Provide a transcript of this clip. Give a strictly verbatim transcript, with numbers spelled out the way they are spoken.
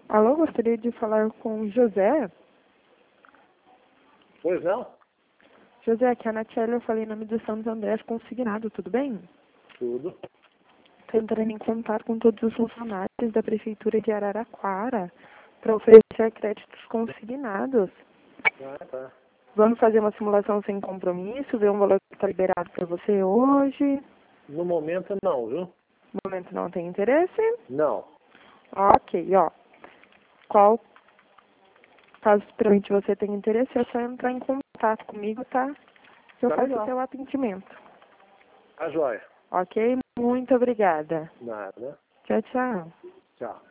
Alô, gostaria de falar com o José. Pois não? José, aqui é a Natiele, eu falei em nome do Santos Andrés Consignado, tudo bem? Tudo. Estou entrando em contato com todos os funcionários da Prefeitura de Araraquara para oferecer créditos consignados. Ah, tá. Vamos fazer uma simulação sem compromisso, ver um valor que está liberado para você hoje. No momento não, viu? No momento não tem interesse? Não. Ok, ó. Qual, caso realmente você tenha interesse, é só entrar em contato comigo, tá? Eu Tá faço o legal. seu atendimento. Tá joia. Ok? Muito obrigada. Nada. Tchau, tchau. Tchau.